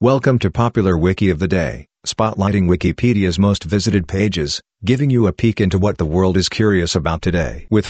Welcome to Popular Wiki of the Day, spotlighting Wikipedia's most visited pages, giving you a peek into what the world is curious about today. With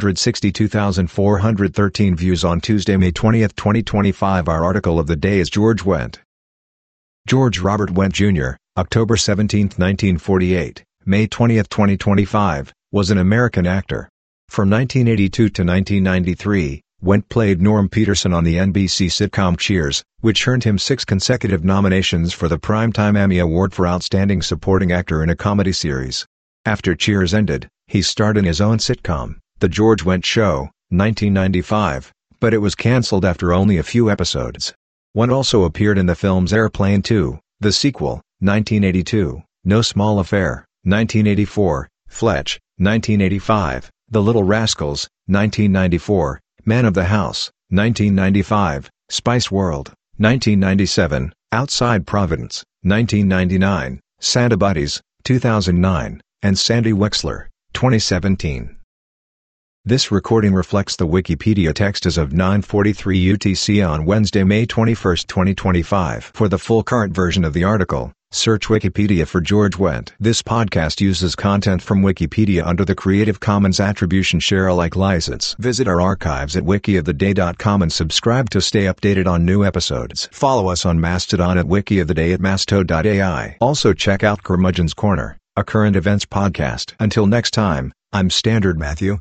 462,413 views on Tuesday, May 20, 2025, our article of the day is George Wendt. George Robert Wendt Jr., October 17, 1948, May 20, 2025, was an American actor. From 1982 to 1993, Wendt played Norm Peterson on the NBC sitcom Cheers, which earned him 6 consecutive nominations for the Primetime Emmy Award for Outstanding Supporting Actor in a Comedy Series. After Cheers ended, he starred in his own sitcom, The George Wendt Show, 1995, but it was cancelled after only a few episodes. Wendt also appeared in the films Airplane 2, the sequel, 1982, No Small Affair, 1984, Fletch, 1985, The Little Rascals, 1994, Man of the House, 1995, Spice World, 1997, Outside Providence, 1999, Santa Buddies, 2009, and Sandy Wexler, 2017. This recording reflects the Wikipedia text as of 9:43 UTC on Wednesday, May 21, 2025. For the full current version of the article, search Wikipedia for George Wendt. This podcast uses content from Wikipedia under the Creative Commons Attribution Share Alike license. Visit our archives at wikioftheday.com and subscribe to stay updated on new episodes. Follow us on Mastodon at wikioftheday at masto.ai. Also check out Curmudgeon's Corner, a current events podcast. Until next time, I'm Standard Matthew.